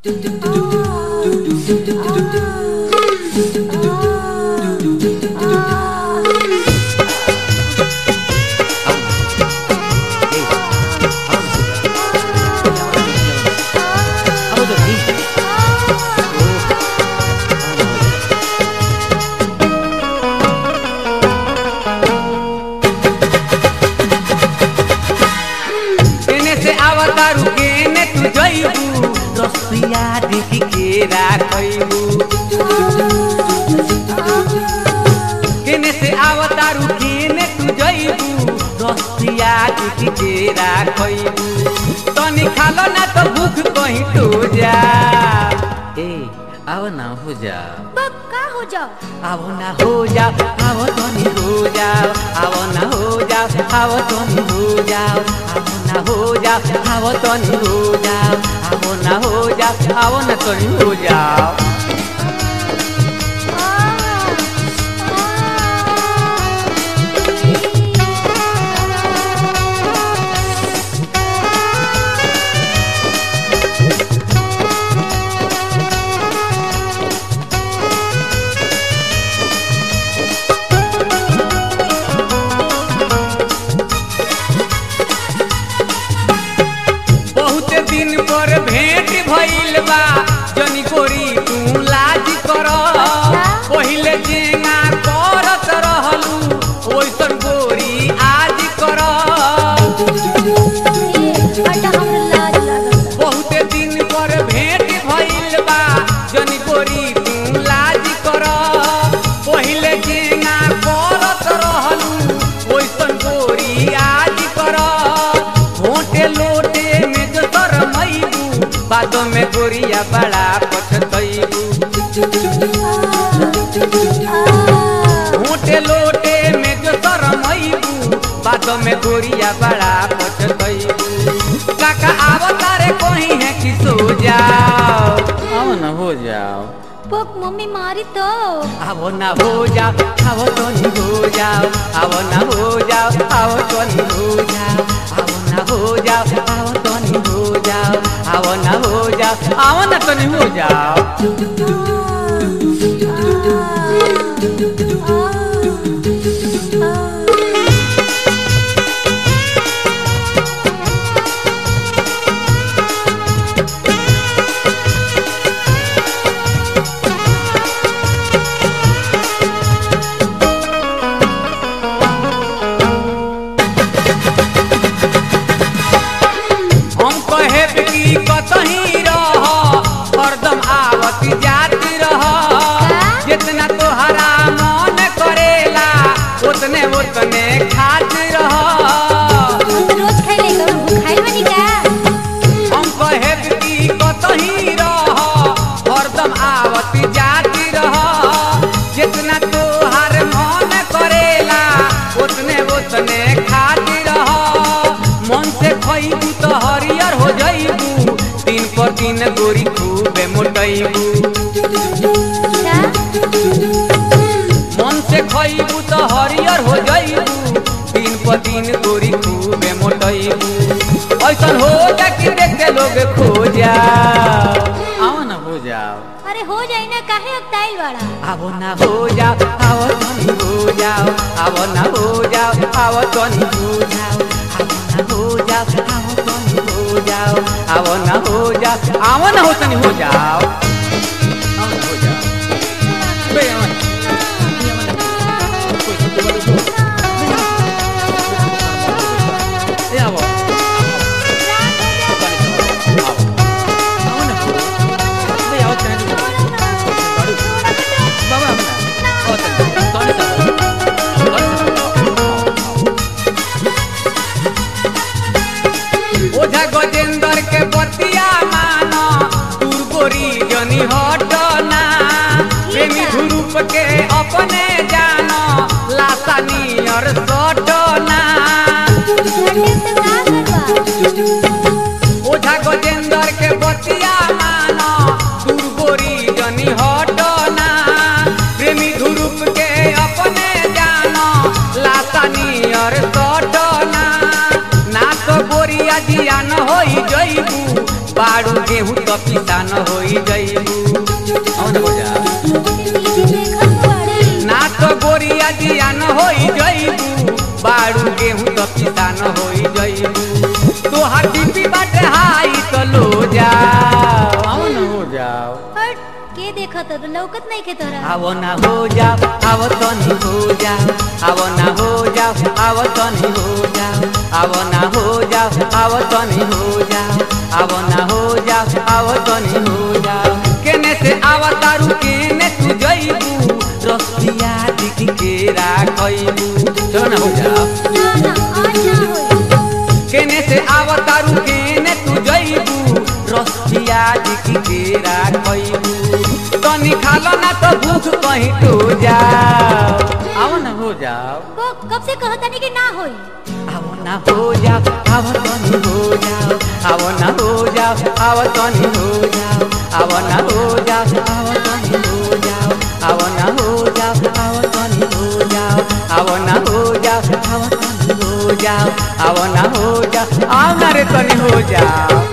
केने से आवतारू केने तू जइबू रसिया केरा खइबू तनी खालो ना तो भूख कहीं तो जा ए आओ ना हो जा का हो जाओ आओ ना हो जा आओ तनी हो जाओ आओ ना हो जा आओ तनी हो जाओ आओ ना हो जा आओ तनी हो जाओ आओ ना हो जा आओ ना तनी हो जाओ भइल बा जनी कोरी तू लाज कर पहिले जेंगा करत रहलू ओइसन गोरी आज कर बहुते दिन पर भेंट भइल बा जनी कोरी तू लाज कर पहिले जेंगा करत रहलू ओइसन गोरी आज कर होटे लोटे में जो शरमैबू बादो में गोरिया बड़ा पछतैबू होटे लोटे में जो शरमैबू बादो में गोरिया बड़ा पछतैबू काका आवता रे कोही है कि सो जाओ आओ ना हो जाओ पक मम्मी मारी तो आओ ना हो जाओ आओ तो नहीं हो जाओ आओ ना हो जाओ आओ तो नहीं हो जाओ आओ ना हो जाओ आओ तो नहीं हो जाओ आओ ना हो जाओ आओ ना तो नहीं हो जाओ कतही रह हरदम आवती जाती रह जितना तोहरा मन करेला उतने उतने खाती रह रोज खाइले कब खाइल बनी का हम कहे कि कतही रह हरदम आवती जाती रह जितना तोहर मन करेला उतने उतने खाती रह मन से खइबू तो हरियर हो जाइबू दिन पर दिन गोरी खूबे मोटैबू मन से खइबू तो हरियर हो जाइबू दिन पर दिन गोरी खूबे मोटैबू ऐसन हो जा कि देखे लोग खो जाओ आओ ना हो जाओ अरे हो जाए ना काहे अकताइल वाला आओ ना हो जाओ आओ तनी हो जाओ आओ ना हो जाओ आओ तनी हो जाओ हो जाओ आओ तो नहीं हो जाओ आओ ना हो जाओ आओ ना हो तो नहीं हो जाओ आओ ना हो जाओ बे आओ गजेंद्र के बतिया मानो दूर गोरी तो पिसान होई जइबू औन हो जा ना तो गोरिया जियान होई जइबू बाड़ू गेहूं तो पिसान होई जइबू तोहार बीपी बाटे हाई तो लो जाओ औन हो जाओ के देखत तो लौकत नहीं के तोरा आवो ना हो जाओ आवो तो नहीं हो जाओ आवो ना हो जाओ आवो तो नहीं हो जाओ आवो ना हो जाओ आवो तो नहीं हो जाओ आवो ना हो जाओ आवो तो नहीं हो जाओ केने से आवा तारू केने तू जइबू रसिया दिख के राखइबू चलो ना हो जाओ ना ना आज ना होई केने से आवा तारू केने तू जइबू रसिया दिख के राखइबू तनी खालो ना तो भूख कहीं तो जाओ आओ ना हो जाओ को कब से कहता नहीं कि ना होई आओ ना हो जाओ आओ तनी हो जाओ आओ ना हो जाओ आओ तनी हो जाओ आओ ना हो जाओ आओ तनी हो जाओ आओ ना हो जाओ आओ तनी हो जाओ आओ ना हो जाओ आओ तनी हो जाओ आओ ना हो जाओ आओ ना रे तनी हो जाओ